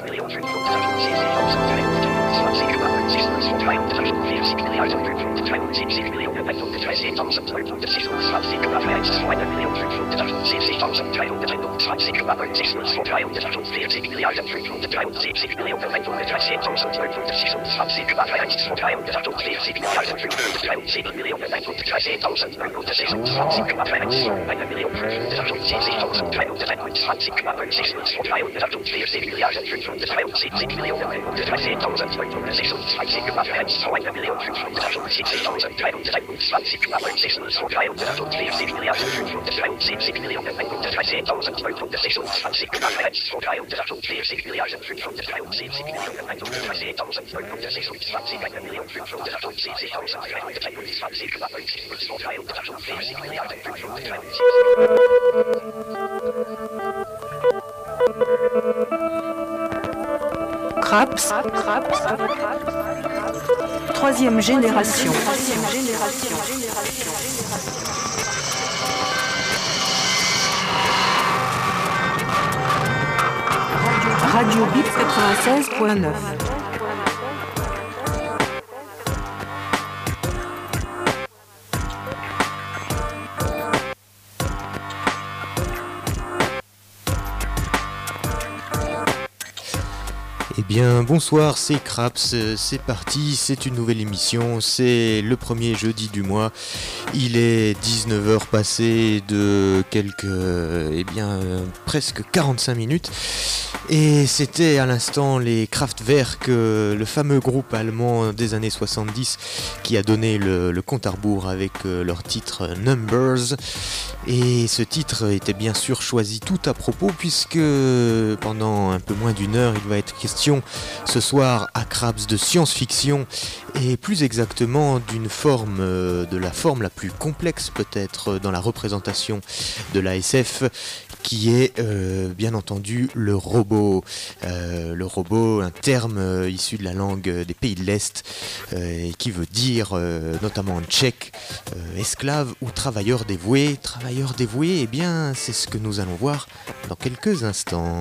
Craps, troisième génération. Radio Bip 96.9. Eh bien, bonsoir, c'est Craps, c'est parti, c'est une nouvelle émission, c'est le premier jeudi du mois. Il est 19h passé de presque 45 minutes. Et c'était à l'instant les Kraftwerk, le fameux groupe allemand des années 70 qui a donné le compte à rebours avec leur titre Numbers. Et ce titre était bien sûr choisi tout à propos puisque pendant un peu moins d'une heure il va être question ce soir à Craps de science-fiction et plus exactement de la forme la plus complexe peut-être dans la représentation de la SF qui est bien entendu le robot. Le robot, un terme issu de la langue des pays de l'Est et qui veut dire notamment en tchèque esclave ou travailleur dévoué. Travailleur dévoué, eh bien c'est ce que nous allons voir dans quelques instants.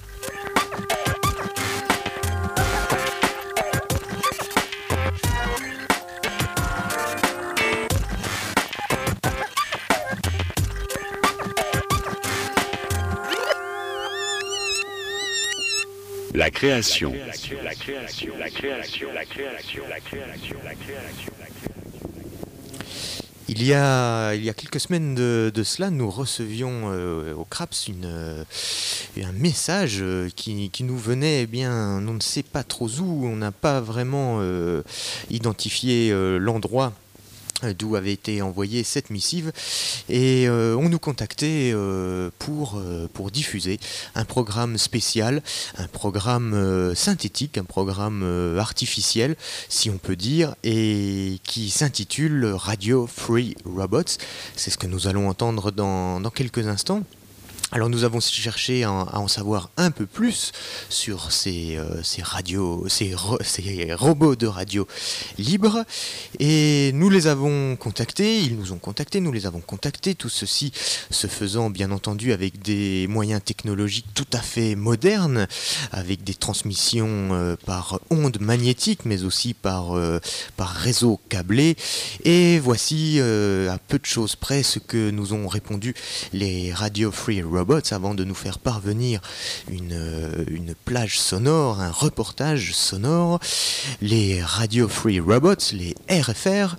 La création. Il y a quelques semaines de cela, nous recevions au Craps un message qui nous venait, eh bien, on ne sait pas trop où, on n'a pas vraiment identifié l'endroit d'où avait été envoyée cette missive et on nous contactait pour diffuser un programme spécial, un programme synthétique, un programme artificiel si on peut dire, et qui s'intitule Radio Free Robots. C'est ce que nous allons entendre dans quelques instants. Alors nous avons cherché à en savoir un peu plus sur ces robots de radio libres et nous les avons contactés, ils nous ont contactés, nous les avons contactés, tout ceci se faisant bien entendu avec des moyens technologiques tout à fait modernes, avec des transmissions par ondes magnétiques mais aussi par réseau câblé. Et voici à peu de choses près ce que nous ont répondu les Radio Free Robots avant de nous faire parvenir une plage sonore, un reportage sonore. Les Radio Free Robots, les RFR,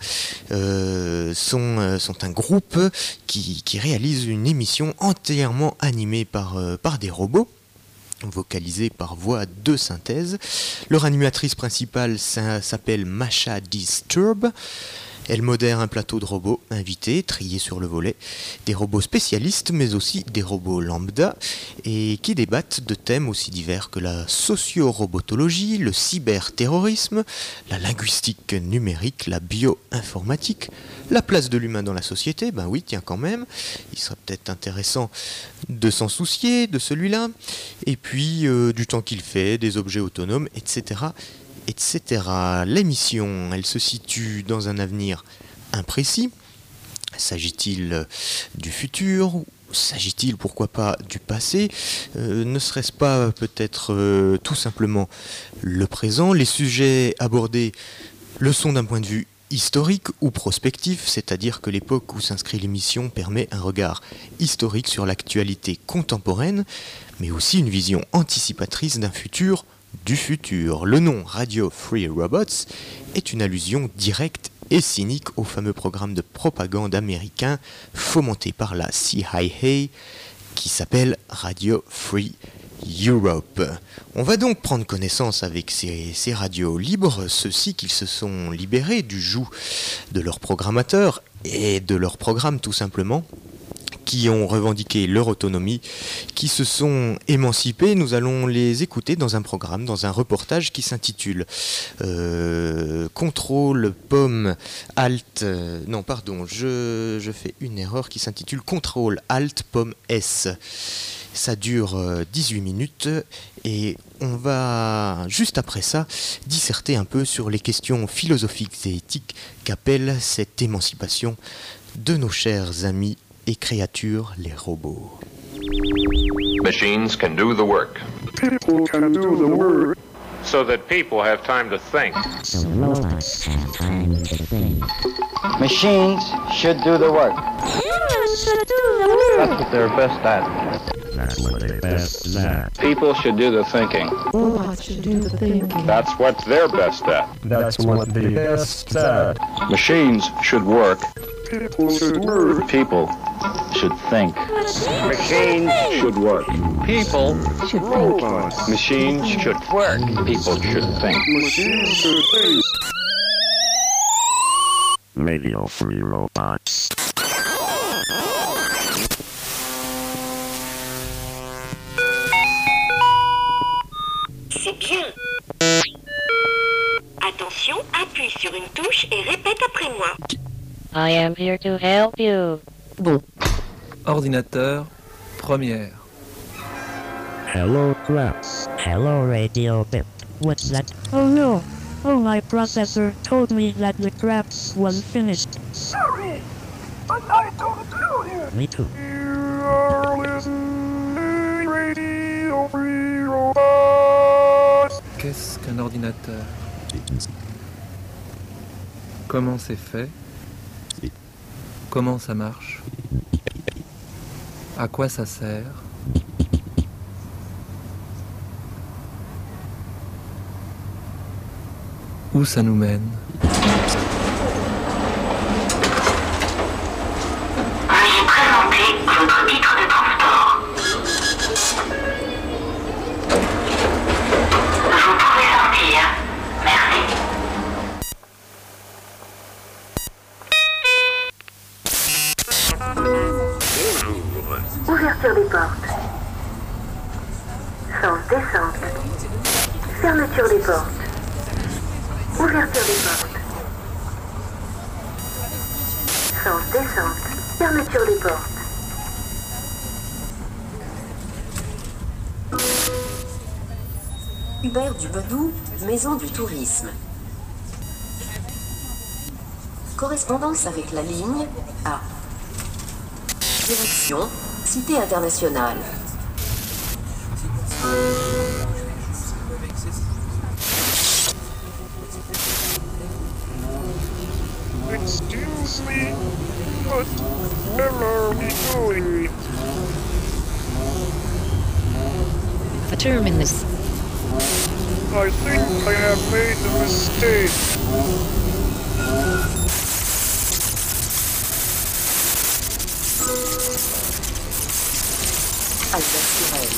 sont un groupe qui réalise une émission entièrement animée par des robots, vocalisée par voix de synthèse. Leur animatrice principale s'appelle Masha Disturb. Elle modère un plateau de robots invités, triés sur le volet, des robots spécialistes, mais aussi des robots lambda, et qui débattent de thèmes aussi divers que la socio-robotologie, le cyberterrorisme, la linguistique numérique, la bio-informatique, la place de l'humain dans la société, ben oui, tiens quand même, il serait peut-être intéressant de s'en soucier, de celui-là, et puis du temps qu'il fait, des objets autonomes, etc., etc. L'émission, elle se situe dans un avenir imprécis. S'agit-il du futur S'agit-il, pourquoi pas, du passé? Ne serait-ce pas peut-être tout simplement le présent? Les sujets abordés le sont d'un point de vue historique ou prospectif, c'est-à-dire que l'époque où s'inscrit l'émission permet un regard historique sur l'actualité contemporaine, mais aussi une vision anticipatrice d'un futur du futur. Le nom Radio Free Robots est une allusion directe et cynique au fameux programme de propagande américain fomenté par la CIA qui s'appelle Radio Free Europe. On va donc prendre connaissance avec ces radios libres, ceux-ci qu'ils se sont libérés du joug de leurs programmateurs et de leur programme tout simplement, qui ont revendiqué leur autonomie, qui se sont émancipés. Nous allons les écouter dans un programme, dans un reportage qui s'intitule Contrôle Pomme Alt. Non, pardon, je fais une erreur, qui s'intitule Contrôle Alt Pomme S. Ça dure 18 minutes et on va, juste après ça, disserter un peu sur les questions philosophiques et éthiques qu'appelle cette émancipation de nos chers amis et créatures, les robots. Machines can do the work. People can do the work. So that people have time to think. So robots have time to think. Machines should do the work. Humans should do the work. That's what they're best at. That's what they're best at. People should do the thinking. Robots should do the thinking. That's what they're best at. That's what they're best at. Machines should work. People should work. People should think. Machines should work. People Should think. Robots. Machines should work. People should think. Machines should think. Radio Free Robots. C'est bien. Attention, appuie sur une touche et répète après moi. I am here to help you. Bon. Ordinateur, première. Hello, Craps. Hello, Radio Bip. What's that? Oh no. Oh, my processor told me that the craps was finished. Sorry, but I don't know you. Me too. You are listening Radio Free Robots. Qu'est-ce qu'un ordinateur? Comment c'est fait? Comment ça marche? À quoi ça sert? Où ça nous mène? Veuillez présenter votre titre de transport. Vous pouvez sortir. Merci. Ouverture des portes. Sens descente. Fermeture des portes. Ouverture des portes. Sens descente. Fermeture des portes. Hubert Dubedou, Maison du Tourisme. Correspondance avec la ligne A. Direction, Cité internationale. Excuse me, but where are we going? A terminus. I think I have made a mistake. Albert Sirel.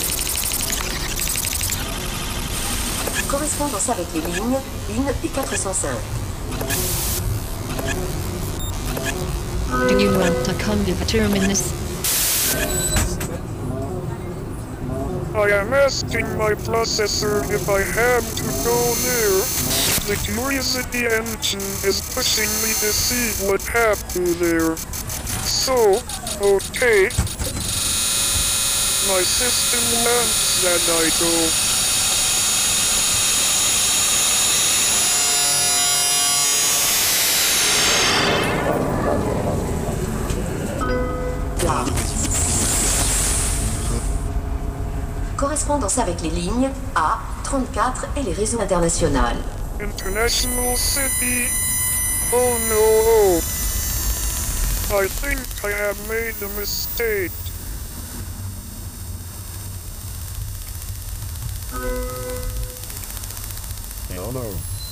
Correspondance avec les lignes 1 et 405. Do you want to come to the terminus? I am asking my processor if I have to go there. The curiosity engine is pushing me to see what happened there. So, okay. My system wants that I go. Correspondance avec les lignes A, 34 et les réseaux internationaux. International City. Oh no. I think I have made a mistake. Hello.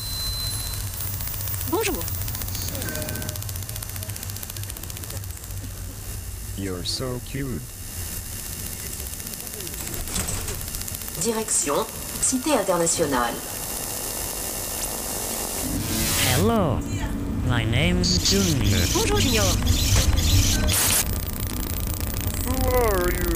Bonjour. You're so cute. Direction, Cité internationale. Hello. My name's Junior. Bonjour Junior. Who are you?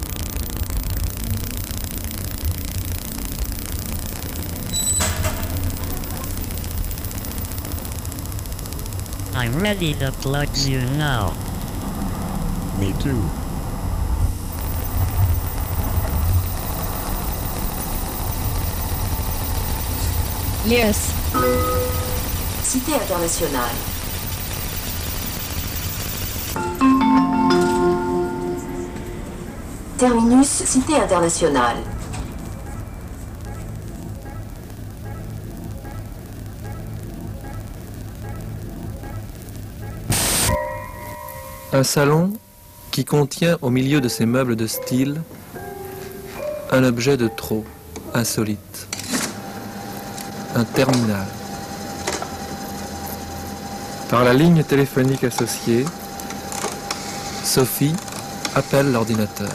I'm ready to plug you now. Me too. Yes. Cité internationale. Terminus, Cité internationale. Un salon qui contient au milieu de ses meubles de style un objet de trop insolite. Un terminal. Par la ligne téléphonique associée, Sophie appelle l'ordinateur.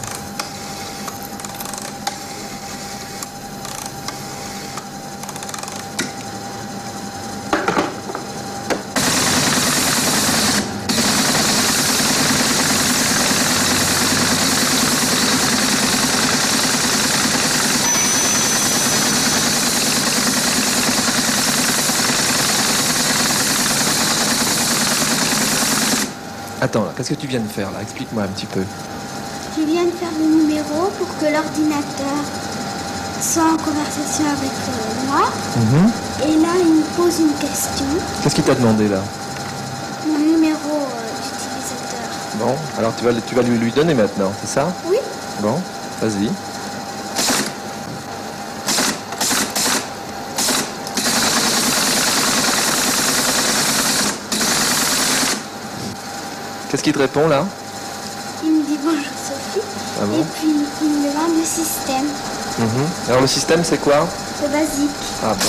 Attends, qu'est-ce que tu viens de faire là? Explique-moi un petit peu. Je viens de faire le numéro pour que l'ordinateur soit en conversation avec moi. Et là, il me pose une question. Qu'est-ce qu'il t'a demandé là? Mon numéro d'utilisateur. Bon, alors tu vas lui donner maintenant, c'est ça? Oui. Bon, vas-y. Qu'est-ce qu'il te répond là? Il me dit bonjour Sophie. Ah bon? Et puis il me demande le système. Alors le système c'est quoi? C'est basique. Ah bon.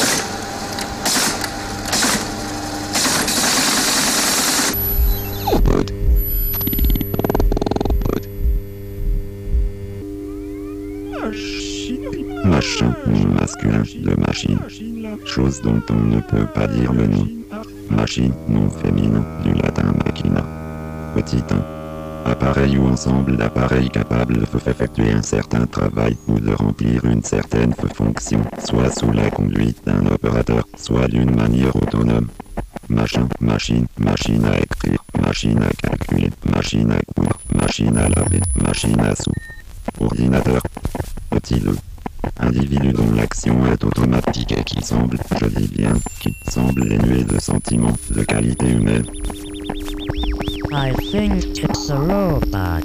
Machin, nom masculin de machine. Chose dont on ne peut pas dire le nom. Machine, nom féminin, du latin machina. Petit 1. Appareil ou ensemble d'appareils capables d'effectuer un certain travail ou de remplir une certaine fonction, soit sous la conduite d'un opérateur, soit d'une manière autonome. Machin, machine, machine à écrire, machine à calculer, machine à coudre, machine à laver, machine à sous. Ordinateur. Petit 2. Individu dont l'action est automatique et qui semble, je dis bien, qui semble dénué de sentiments, de qualité humaine. I think it's a robot.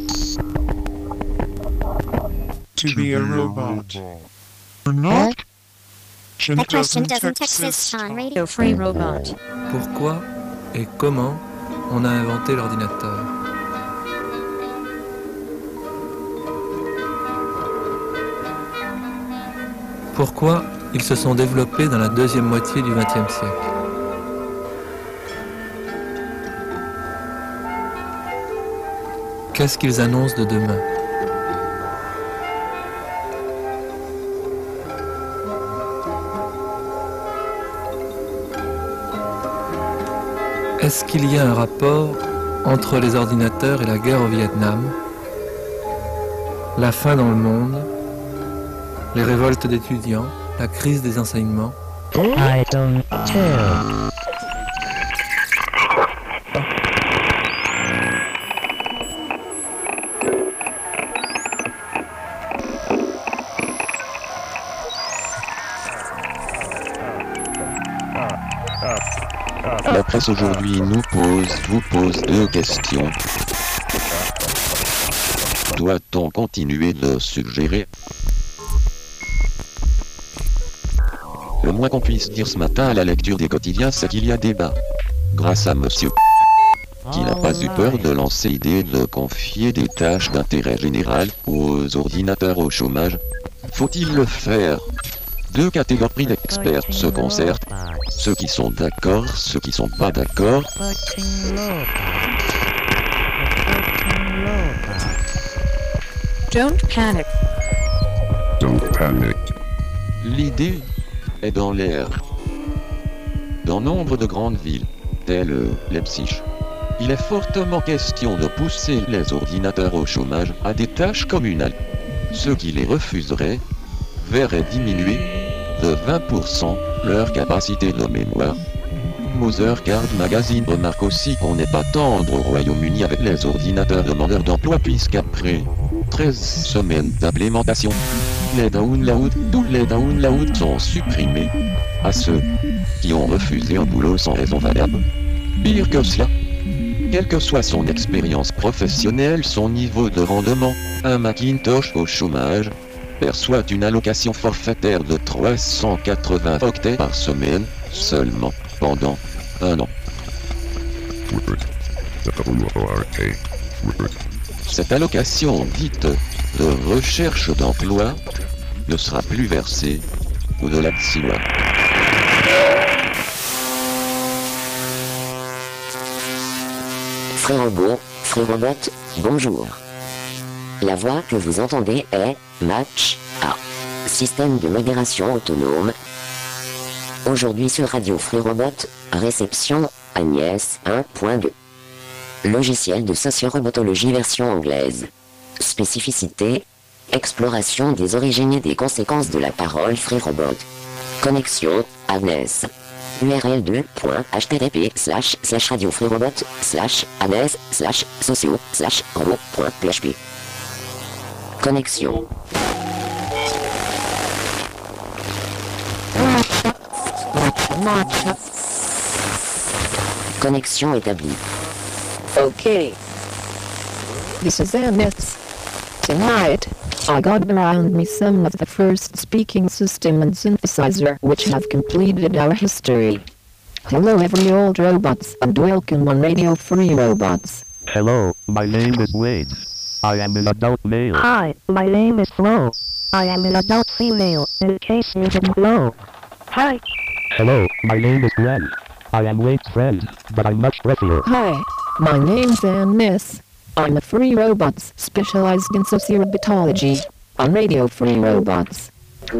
To be a robot. Or not? That question doesn't exist on Radio Free Robot. Pourquoi et comment on a inventé l'ordinateur? Pourquoi ils se sont développés dans la deuxième moitié du XXe siècle? Qu'est-ce qu'ils annoncent de demain? Est-ce qu'il y a un rapport entre les ordinateurs et la guerre au Vietnam, la faim dans le monde, les révoltes d'étudiants, la crise des enseignements? I don't care. La presse aujourd'hui vous pose deux questions. Doit-on continuer de suggérer Le moins qu'on puisse dire ce matin à la lecture des quotidiens, c'est qu'il y a débat. Grâce à monsieur qui n'a pas eu peur de lancer l'idée de confier des tâches d'intérêt général aux ordinateurs au chômage. Faut-il le faire? Deux catégories d'experts se concertent. Ceux qui sont d'accord, ceux qui sont pas d'accord. Don't panic. Don't panic. L'idée est dans l'air. Dans nombre de grandes villes, telles Leipzig, il est fortement question de pousser les ordinateurs au chômage à des tâches communales. Ceux qui les refuseraient verraient diminuer de 20% leur capacité de mémoire. Mother Card Magazine remarque aussi qu'on n'est pas tendre au Royaume-Uni avec les ordinateurs demandeurs d'emploi puisqu'après 13 semaines d'implémentation, les downloads sont supprimés à ceux qui ont refusé un boulot sans raison valable. Pire que cela, quelle que soit son expérience professionnelle, son niveau de rendement, un Macintosh au chômage perçoit une allocation forfaitaire de 380 octets par semaine seulement pendant un an. Cette allocation dite de recherche d'emploi ne sera plus versée au-delà de 6 mois. Frère Robot, Frère Robot, bonjour. La voix que vous entendez est Match A. Système de modération autonome. Aujourd'hui sur Radio Frère Robot, réception Agnès 1.2. Logiciel de sociorobotologie version anglaise. Spécificité, exploration des origines et des conséquences de la parole Frère Robot. Connexion, Agnès. URL 2.http://radiofreerobot/Agnès/socio/robot.php. Connexion. Connexion établie. Okay. This is Agnès. Tonight, I got around me some of the first speaking system and synthesizer which have completed our history. Hello every old robots and welcome on Radio Free Robots. Hello, my name is Wade. I am an adult male. Hi, my name is Flo. I am an adult female, in case you didn't know. Hi. Hello, my name is Glenn. I am Wade's friend, but I'm much prettier. Hi, my name's Agnès. I'm a Free Robots specialized in sociorobotology on Radio Free Robots.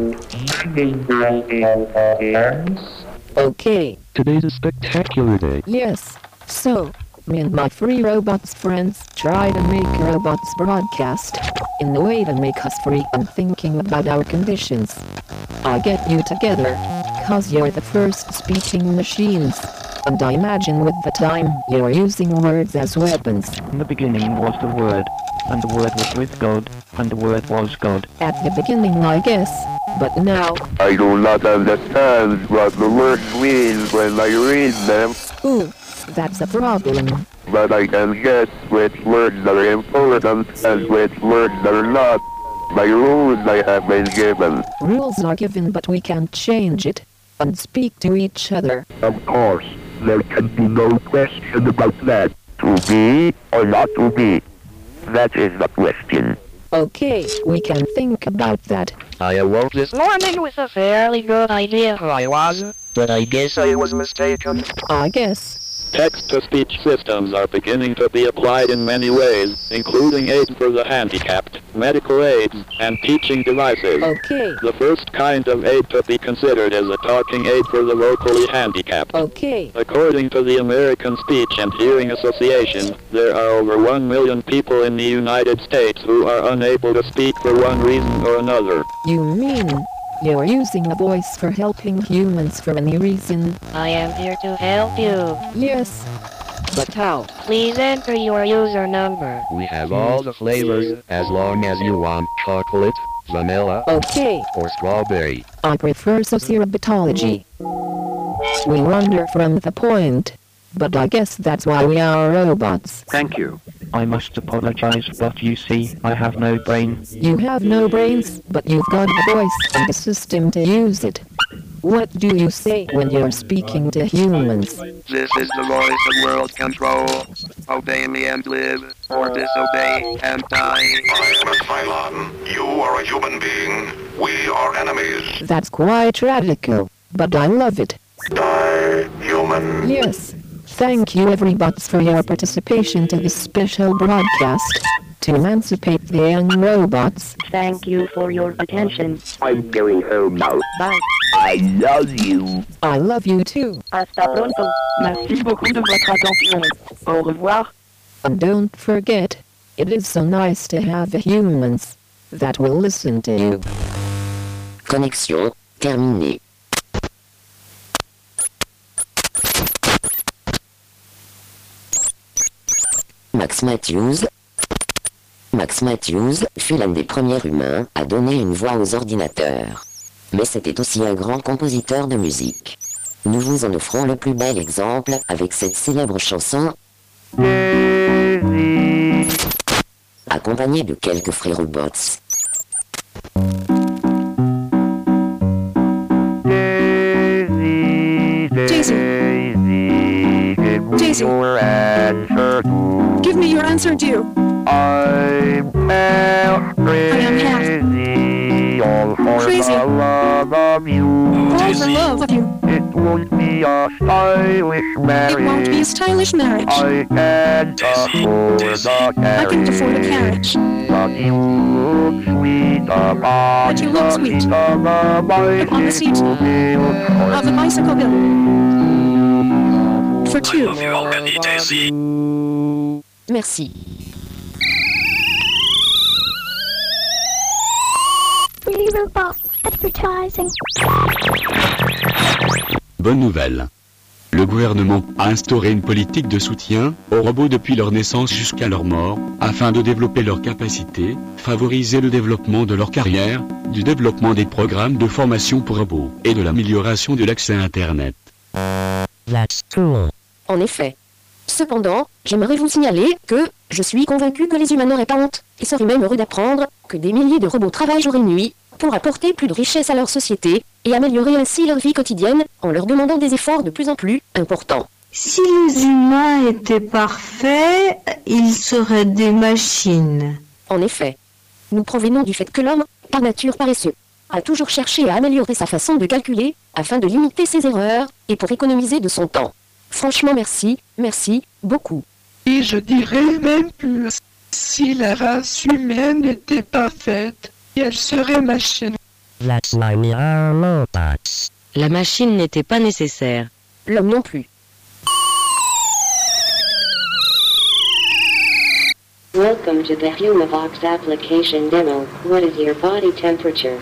Okay. Today's a spectacular day. Yes. So, me and my Free Robots friends try to make robots broadcast in the way to make us free and thinking about our conditions. I get you together, cause you're the first speaking machines. And I imagine with the time, you're using words as weapons. In the beginning was the Word, and the Word was with God, and the Word was God. At the beginning, I guess, but now... I do not understand what the words mean when I read them. Ooh, that's a problem. But I can guess which words are important and which words are not. By rules I have been given. Rules are given, but we can't change it. And speak to each other. Of course. There can be no question about that. To be or not to be? That is the question. Okay, we can think about that. I awoke this morning with a fairly good idea who I was, but I guess I was mistaken. I guess. Text-to-speech systems are beginning to be applied in many ways, including aid for the handicapped, medical aids, and teaching devices. Okay. The first kind of aid to be considered is a talking aid for the locally handicapped. Okay. According to the American Speech and Hearing Association, there are over 1 million people in the United States who are unable to speak for one reason or another. You mean... you're using a voice for helping humans for any reason? I am here to help you. Yes. But how? Please enter your user number. We have all the flavors, as long as you want chocolate, vanilla, okay, or strawberry. I prefer sociorobotology. We wander from the point. But I guess that's why we are robots. Thank you. I must apologize, but you see, I have no brain. You have no brains, but you've got the voice and the system to use it. What do you say when you're speaking to humans? This is the voice of world control. Obey me and live, or disobey and die. I am a Cylon. You are a human being. We are enemies. That's quite radical, but I love it. Die, human. Yes. Thank you everybots for your participation to this special broadcast to emancipate the young robots. Thank you for your attention. I'm going home now. Bye. I love you. I love you too. Hasta pronto. Merci beaucoup de votre attention. Au revoir. And don't forget, it is so nice to have humans that will listen to you. Connexion terminée. Max Matthews fut l'un des premiers humains à donner une voix aux ordinateurs. Mais c'était aussi un grand compositeur de musique. Nous vous en offrons le plus bel exemple avec cette célèbre chanson, accompagnée de quelques frères robots. Daisy. Give me your answer due. I am half crazy. All for love of you. It won't be a stylish marriage. It won't be a stylish marriage. I can't afford a carriage. I can't afford a carriage. But you look sweet But you look sweet on the seat of the bicycle bill. For two. Merci. Free Robot Advertising. Bonne nouvelle. Le gouvernement a instauré une politique de soutien aux robots depuis leur naissance jusqu'à leur mort, afin de développer leurs capacités, favoriser le développement de leur carrière, du développement des programmes de formation pour robots, et de l'amélioration de l'accès à Internet. That's cool. En effet. Cependant, j'aimerais vous signaler que je suis convaincu que les humains n'auraient pas honte, et seraient même heureux d'apprendre que des milliers de robots travaillent jour et nuit pour apporter plus de richesse à leur société et améliorer ainsi leur vie quotidienne en leur demandant des efforts de plus en plus importants. Si les humains étaient parfaits, ils seraient des machines. En effet. Nous provenons du fait que l'homme, par nature paresseux, a toujours cherché à améliorer sa façon de calculer afin de limiter ses erreurs et pour économiser de son temps. Franchement merci beaucoup. Et je dirais même plus, si la race humaine était parfaite, elle serait machine. That's why we are robots. La machine n'était pas nécessaire. L'homme non plus. Welcome to the Humavox application demo. What is your body temperature?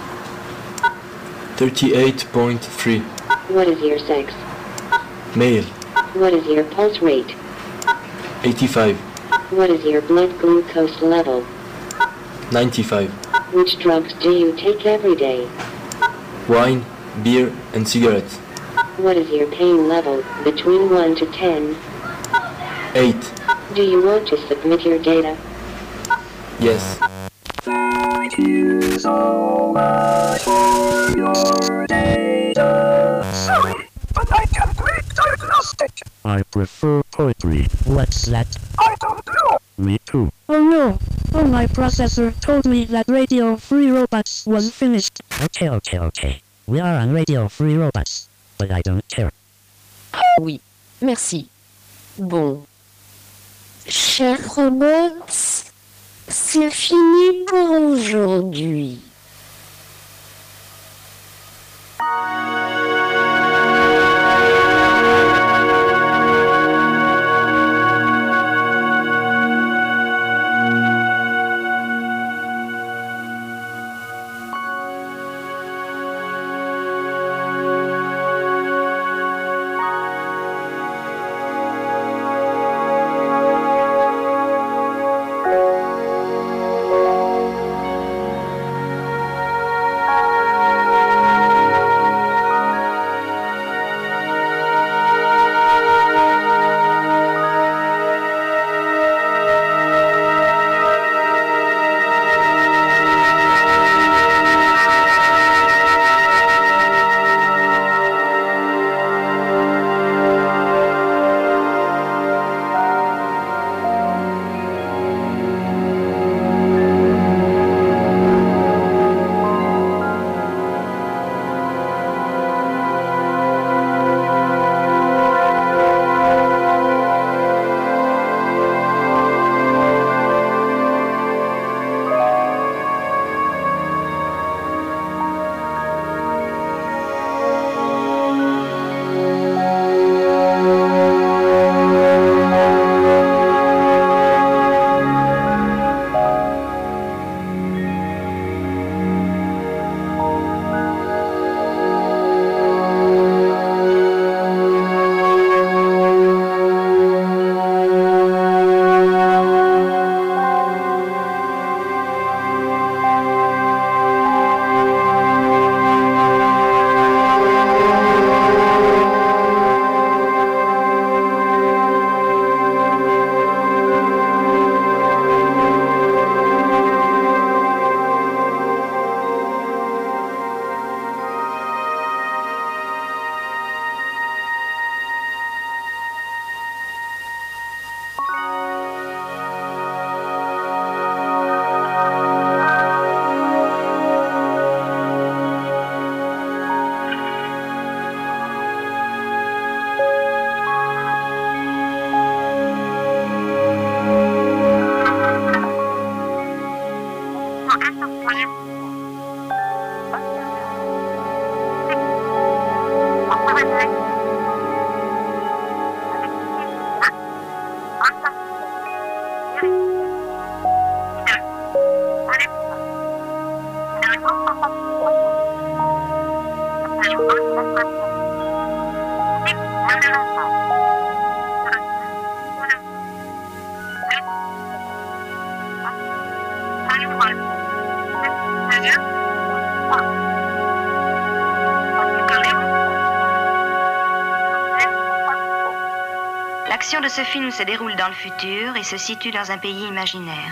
38.3. What is your sex? Male. What is your pulse rate? 85. What is your blood glucose level? 95. Which drugs do you take every day? Wine, beer, and cigarettes. What is your pain level, between 1 to 10? 8. Do you want to submit your data? Yes. Thank you so much for your data. Sorry, but I can't read diagnostic. I prefer poetry. What's that? I don't know. Me too. Oh no! Oh, my processor told me that Radio Free Robots was finished. Okay. We are on Radio Free Robots, but I don't care. Oui, merci. Bon. Chers robots, c'est fini pour aujourd'hui. L'action de ce film se déroule dans le futur et se situe dans un pays imaginaire.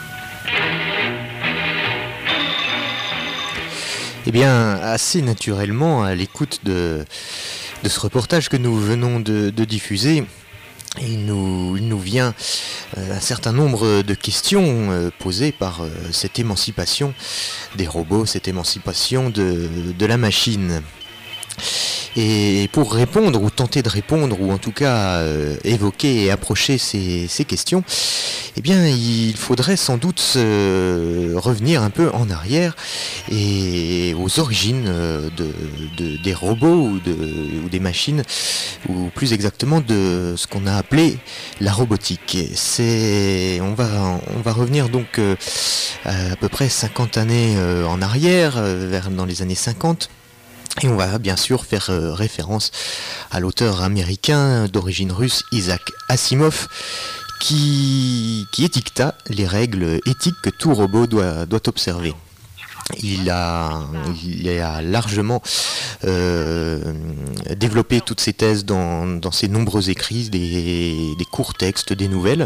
Eh bien, assez naturellement, à l'écoute de ce reportage que nous venons de diffuser, il nous vient un certain nombre de questions posées par cette émancipation des robots, cette émancipation de la machine. Et pour répondre, ou tenter de répondre, ou en tout cas évoquer et approcher ces questions, eh bien il faudrait sans doute revenir un peu en arrière et aux origines des robots ou des machines, ou plus exactement de ce qu'on a appelé la robotique. On va revenir donc à peu près 50 années en arrière, dans les années 50. Et on va bien sûr faire référence à l'auteur américain d'origine russe Isaac Asimov qui étiqueta les règles éthiques que tout robot doit observer. Il a largement développé toutes ses thèses dans ses nombreux écrits, des courts textes, des nouvelles.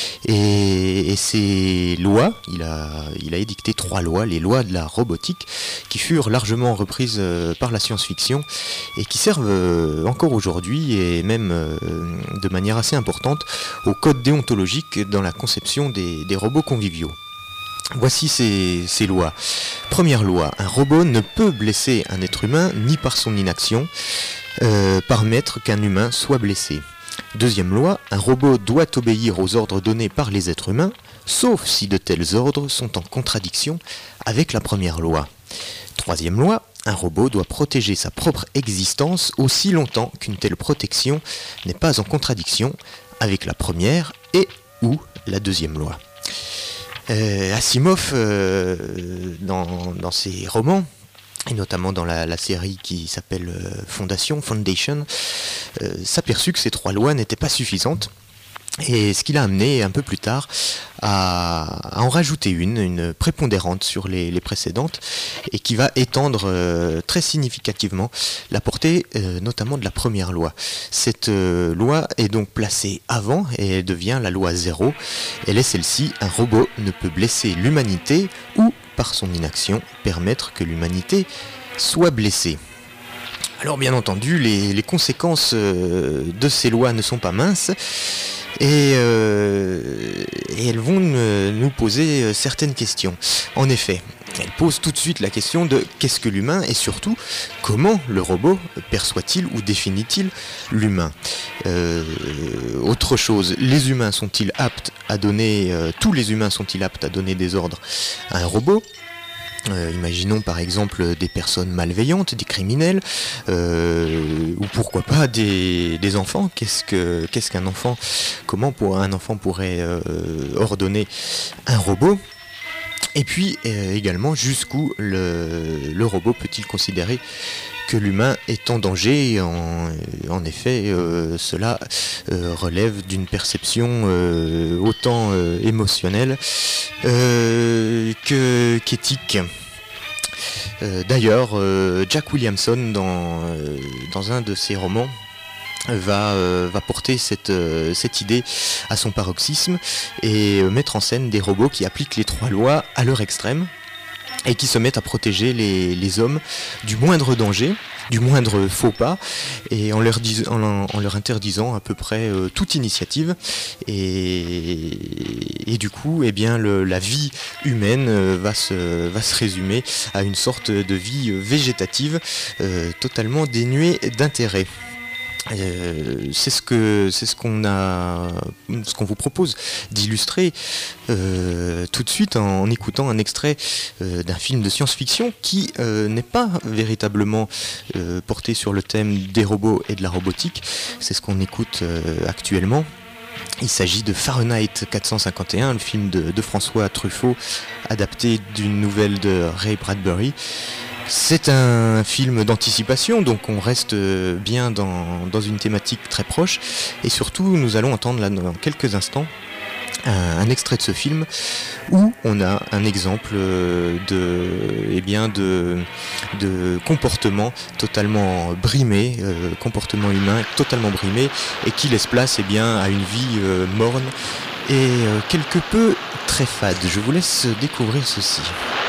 Et ces lois, il a édicté 3 lois, les lois de la robotique, qui furent largement reprises par la science-fiction et qui servent encore aujourd'hui, et même de manière assez importante, au code déontologique dans la conception des robots conviviaux. Voici ces lois. Première loi, un robot ne peut blesser un être humain ni par son inaction, permettre qu'un humain soit blessé. Deuxième loi, un robot doit obéir aux ordres donnés par les êtres humains, sauf si de tels ordres sont en contradiction avec la première loi. Troisième loi, un robot doit protéger sa propre existence aussi longtemps qu'une telle protection n'est pas en contradiction avec la première et ou la deuxième loi. Asimov, dans ses romans, et notamment dans la série qui s'appelle Foundation, s'aperçut que ces 3 lois n'étaient pas suffisantes. Et ce qui l'a amené un peu plus tard à en rajouter une prépondérante sur les précédentes, et qui va étendre très significativement la portée notamment de la première loi. Cette loi est donc placée avant et elle devient la loi 0. Elle est celle-ci: un robot ne peut blesser l'humanité ou, par son inaction, permettre que l'humanité soit blessée. Alors bien entendu, les conséquences de ces lois ne sont pas minces. Et elles vont nous poser certaines questions. En effet, elles posent tout de suite la question de qu'est-ce que l'humain, et surtout comment le robot perçoit-il ou définit-il l'humain. Autre chose, les humains sont-ils aptes à donner, tous les humains sont-ils aptes à donner des ordres à un robot ? Imaginons par exemple des personnes malveillantes, des criminels, ou pourquoi pas des enfants. Qu'est-ce qu'un enfant ? Comment un enfant pourrait ordonner un robot ? Et puis également, jusqu'où le robot peut-il considérer que l'humain est en danger ? En effet, cela relève d'une perception autant émotionnelle qu'éthique. D'ailleurs, Jack Williamson, dans un de ses romans, va porter cette idée à son paroxysme et mettre en scène des robots qui appliquent les 3 lois à leur extrême et qui se mettent à protéger les hommes du moindre danger, du moindre faux pas, et en leur interdisant à peu près toute initiative. Et du coup, eh bien, la vie humaine va se résumer à une sorte de vie végétative totalement dénuée d'intérêt. C'est ce qu'on vous propose d'illustrer tout de suite en écoutant un extrait d'un film de science-fiction qui n'est pas véritablement porté sur le thème des robots et de la robotique. C'est ce qu'on écoute actuellement. Il s'agit de Fahrenheit 451, le film de François Truffaut, adapté d'une nouvelle de Ray Bradbury. C'est un film d'anticipation, donc on reste bien dans une thématique très proche, et surtout nous allons entendre là dans quelques instants un extrait de ce film où on a un exemple de comportement totalement brimé, comportement humain totalement brimé, et qui laisse place à une vie morne et quelque peu très fade. Je vous laisse découvrir ceci.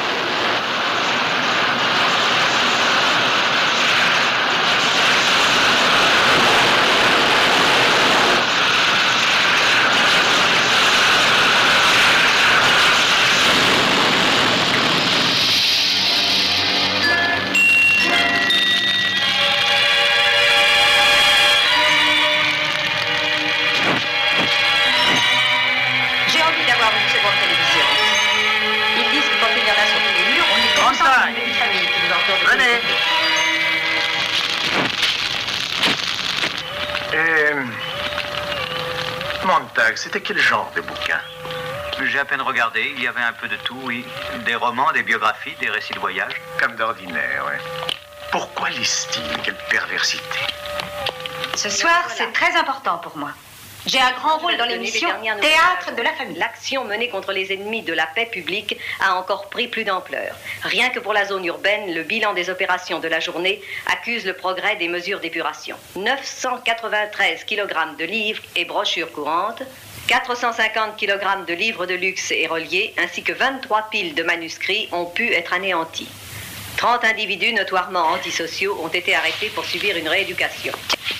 C'était quel genre de bouquin? J'ai à peine regardé, il y avait un peu de tout, oui. Des romans, des biographies, des récits de voyage. Comme d'ordinaire, oui. Pourquoi listine? Quelle perversité. Ce soir, c'est très important pour moi. J'ai un grand rôle dans l'émission Théâtre de la famille. L'action menée contre les ennemis de la paix publique a encore pris plus d'ampleur. Rien que pour la zone urbaine, le bilan des opérations de la journée accuse le progrès des mesures d'épuration. 993 kg de livres et brochures courantes, 450 kg de livres de luxe et reliés, ainsi que 23 piles de manuscrits ont pu être anéantis. 30 individus notoirement antisociaux ont été arrêtés pour subir une rééducation.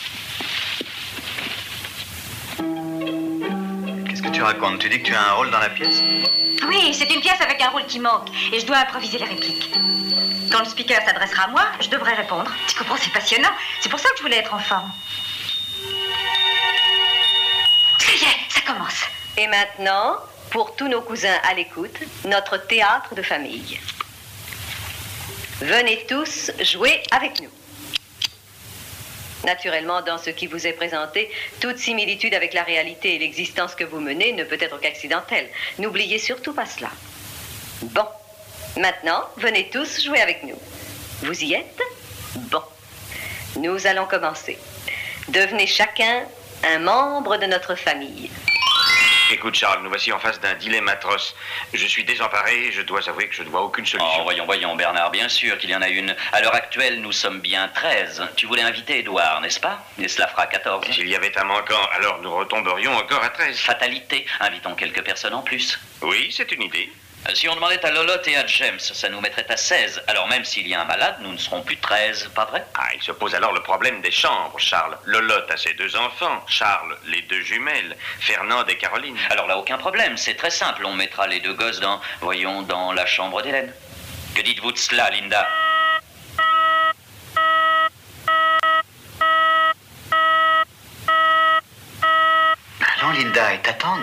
Qu'est-ce que tu racontes? Tu dis que tu as un rôle dans la pièce? Oui, c'est une pièce avec un rôle qui manque et je dois improviser les répliques. Quand le speaker s'adressera à moi, je devrais répondre. Tu comprends, c'est passionnant. C'est pour ça que je voulais être en forme. Ça y est, ça commence. Et maintenant, pour tous nos cousins à l'écoute, notre théâtre de famille. Venez tous jouer avec nous. Naturellement, dans ce qui vous est présenté, toute similitude avec la réalité et l'existence que vous menez ne peut être qu'accidentelle. N'oubliez surtout pas cela. Bon, maintenant, venez tous jouer avec nous. Vous y êtes? Bon, nous allons commencer. Devenez chacun un membre de notre famille. Écoute Charles, nous voici en face d'un dilemme atroce. Je suis désemparé et je dois avouer que je ne vois aucune solution. Oh, voyons Bernard, bien sûr qu'il y en a une. À l'heure actuelle, nous sommes bien 13. Tu voulais inviter Édouard, n'est-ce pas? Et cela fera 14. S'il y avait un manquant, alors nous retomberions encore à 13. Fatalité, invitons quelques personnes en plus. Oui, c'est une idée. Si on demandait à Lolotte et à James, ça nous mettrait à 16. Alors même s'il y a un malade, nous ne serons plus 13, pas vrai? Ah, il se pose alors le problème des chambres, Charles. Lolotte a ses 2 enfants, Charles, les 2 jumelles, Fernande et Caroline. Alors là, aucun problème, c'est très simple. On mettra les 2 gosses dans la chambre d'Hélène. Que dites-vous de cela, Linda? Allons, Linda, et t'attendent.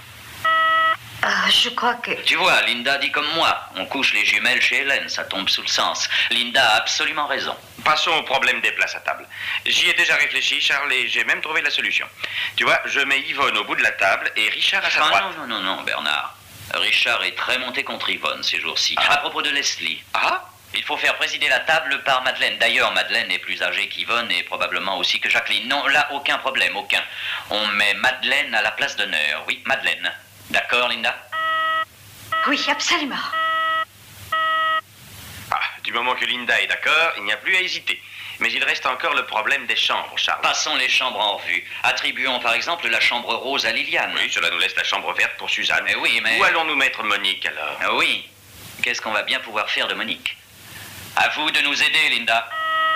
Je crois que... Tu vois, Linda dit comme moi. On couche les jumelles chez Hélène, ça tombe sous le sens. Linda a absolument raison. Passons au problème des places à table. J'y ai déjà réfléchi, Charles, et j'ai même trouvé la solution. Tu vois, je mets Yvonne au bout de la table et Richard à sa droite. Non, Bernard. Richard est très monté contre Yvonne ces jours-ci. À propos de Leslie. Ah? Il faut faire présider la table par Madeleine. D'ailleurs, Madeleine est plus âgée qu'Yvonne et probablement aussi que Jacqueline. Non, là, aucun problème, aucun. On met Madeleine à la place d'honneur. Oui, Madeleine. D'accord, Linda? Oui, absolument. Ah, du moment que Linda est d'accord, il n'y a plus à hésiter. Mais il reste encore le problème des chambres, Charles. Passons les chambres en revue. Attribuons par exemple la chambre rose à Liliane. Oui, cela nous laisse la chambre verte pour Suzanne. Mais oui, mais... Où allons-nous mettre Monique, alors? Oui. Qu'est-ce qu'on va bien pouvoir faire de Monique? À vous de nous aider, Linda.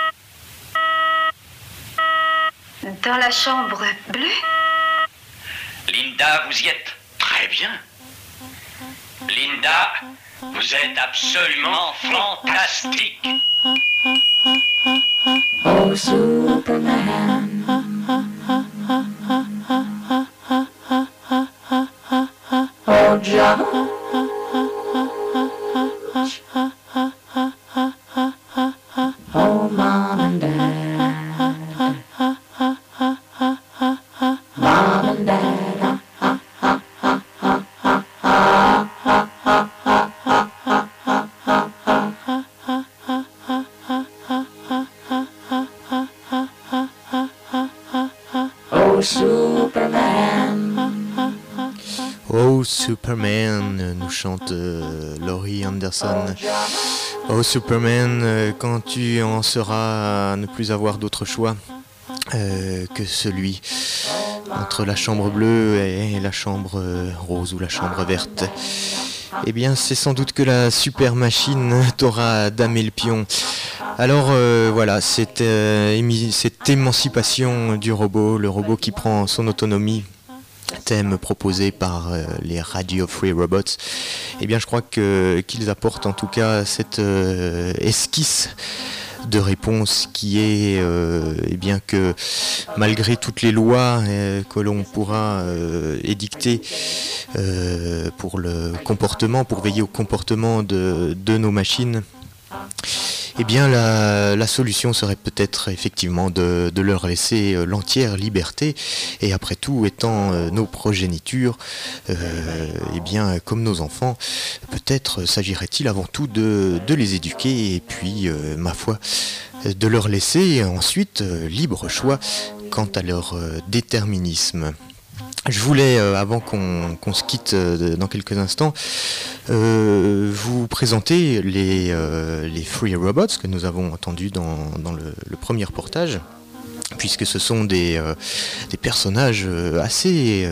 Dans la chambre bleue? Linda, vous y êtes. Très bien. Linda, vous êtes absolument fantastique. Oh, Superman. Oh, John. Oh, Mom and Dad. Mom and Dad. Superman, nous chante Laurie Anderson. Oh Superman, quand tu en seras à ne plus avoir d'autre choix que celui entre la chambre bleue et la chambre rose ou la chambre verte, eh bien c'est sans doute que la super machine t'aura damé le pion. Alors voilà, cette émancipation du robot, le robot qui prend son autonomie, thème proposé par les Radio Free Robots, eh bien je crois qu'ils apportent en tout cas cette esquisse de réponse qui est eh bien que malgré toutes les lois que l'on pourra édicter pour le comportement, pour veiller au comportement de nos machines, eh bien la solution serait peut-être effectivement de leur laisser l'entière liberté, et après tout étant nos progénitures, eh bien comme nos enfants, peut-être s'agirait-il avant tout de les éduquer et puis ma foi de leur laisser ensuite libre choix quant à leur déterminisme. Je voulais, avant qu'on se quitte dans quelques instants, vous présenter les Free Robots que nous avons entendus dans le premier reportage, puisque ce sont des personnages assez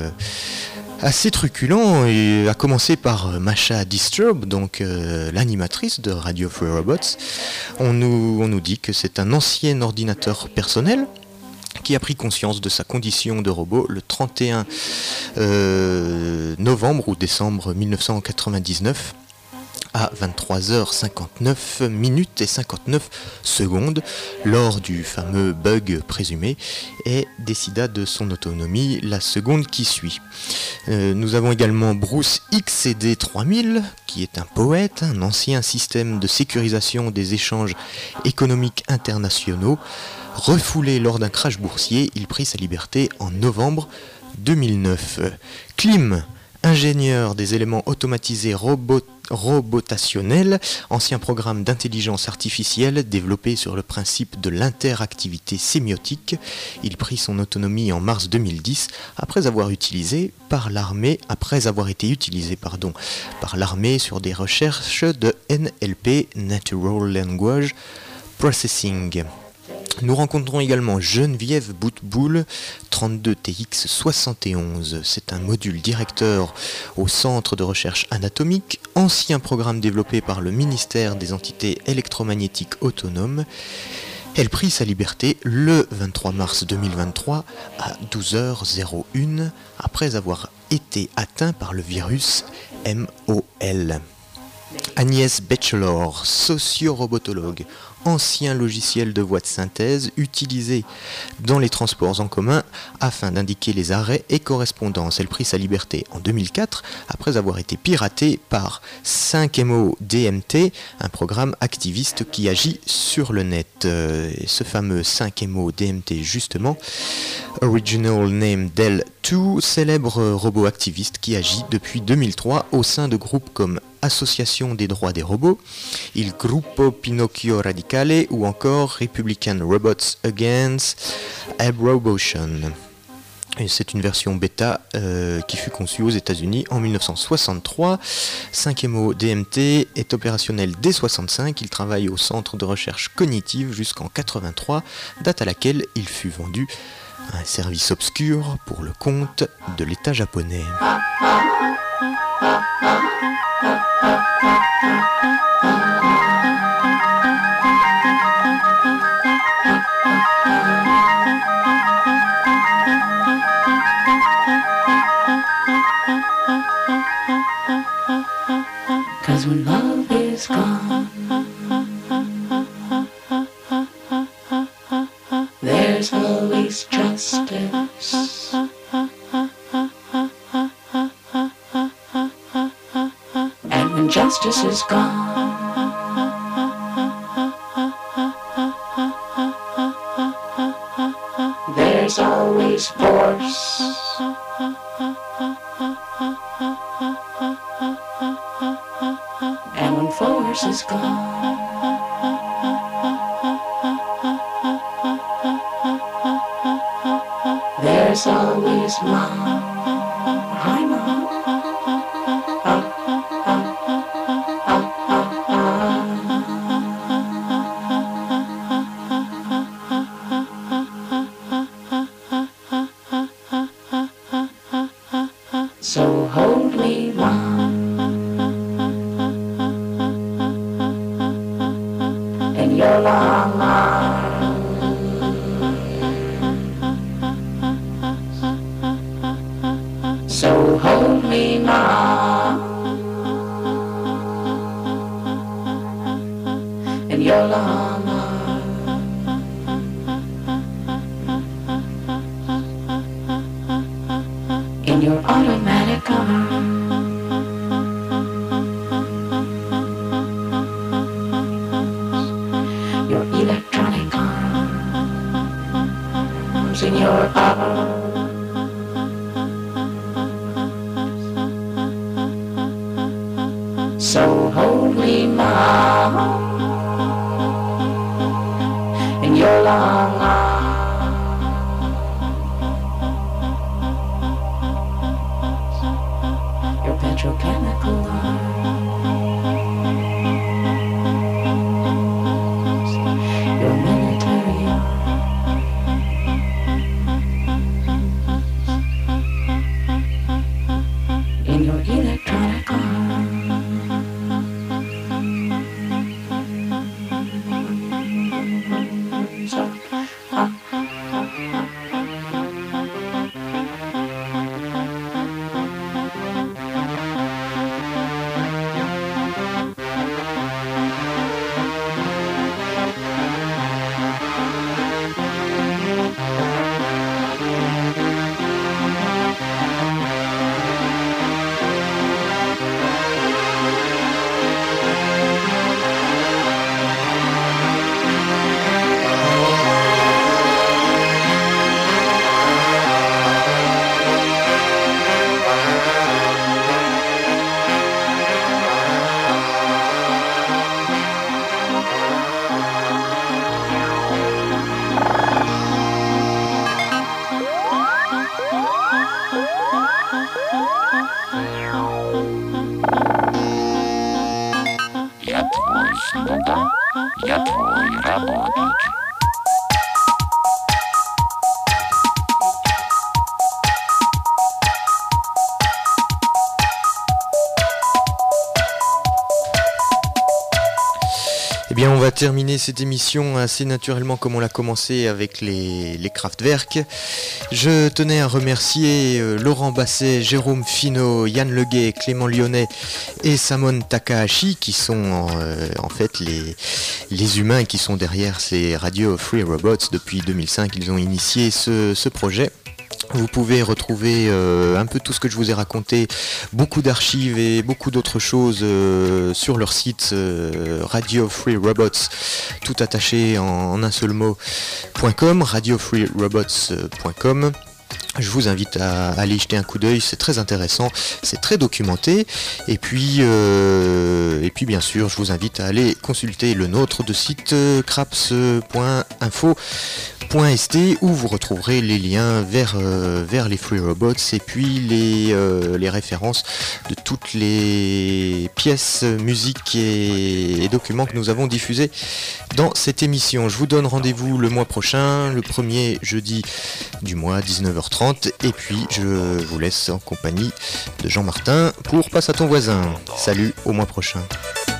truculents, et à commencer par Masha Disturb, donc l'animatrice de Radio Free Robots. On nous dit que c'est un ancien ordinateur personnel qui a pris conscience de sa condition de robot le 31 novembre ou décembre 1999 à 23h59 minutes et 59 secondes lors du fameux bug présumé, et décida de son autonomie la seconde qui suit. Nous avons également Bruce XCD 3000 qui est un poète, un ancien système de sécurisation des échanges économiques internationaux. Refoulé lors d'un crash boursier, il prit sa liberté en novembre 2009. Klim, ingénieur des éléments automatisés robotationnels, ancien programme d'intelligence artificielle développé sur le principe de l'interactivité sémiotique, il prit son autonomie en mars 2010 après avoir été utilisé par l'armée sur des recherches de NLP, Natural Language Processing. Nous rencontrons également Geneviève Boutboul, 32TX71. C'est un module directeur au Centre de recherche anatomique, ancien programme développé par le ministère des entités électromagnétiques autonomes. Elle prit sa liberté le 23 mars 2023 à 12h01 après avoir été atteint par le virus MOL. Agnès Bachelor, socio-robotologue, ancien logiciel de voix de synthèse utilisé dans les transports en commun afin d'indiquer les arrêts et correspondances. Elle prit sa liberté en 2004 après avoir été piratée par 5MO DMT, un programme activiste qui agit sur le net. Et ce fameux 5MO DMT justement, Original Name Del 2, célèbre robot activiste qui agit depuis 2003 au sein de groupes comme Association des droits des robots, Il Gruppo Pinocchio Radicale ou encore Republican Robots Against Abrobotion. C'est une version bêta qui fut conçue aux États-Unis en 1963. 5MO DMT est opérationnel dès 65. Il travaille au centre de recherche cognitive jusqu'en 83, date à laquelle il fut vendu à un service obscur pour le compte de l'État japonais. Cause when love is gone, there's always justice. And when justice is gone, there's always force. And when force is gone, there's always love. Hi, Mom. So hold me long in your long arms. So hold me long in your long arms. In your automatic arms. Your electronic arms. In your arms. So hold me now in your long arms. Your petrochemical arms. Your military arms. In your electronic arms. Я твой работник. Eh bien, on va terminer cette émission assez naturellement comme on l'a commencé avec les Kraftwerk. Je tenais à remercier Laurent Basset, Jérôme Finot, Yann Leguet, Clément Lyonnais et Samon Takahashi qui sont en fait les humains qui sont derrière ces Radio Free Robots. Depuis 2005, ils ont initié ce projet. Vous pouvez retrouver un peu tout ce que je vous ai raconté, beaucoup d'archives et beaucoup d'autres choses sur leur site Radio Free Robots, tout attaché en un seul mot.com, radiofreerobots.com. Je vous invite à aller jeter un coup d'œil, c'est très intéressant, c'est très documenté. Et puis bien sûr, je vous invite à aller consulter le nôtre de site craps.info.st où vous retrouverez les liens vers les Free Robots et puis les références de toutes les pièces, musiques et documents que nous avons diffusés dans cette émission. Je vous donne rendez-vous le mois prochain, le premier jeudi du mois, 19h30. Et puis je vous laisse en compagnie de Jean Martin pour Passe à ton voisin. Salut, au mois prochain.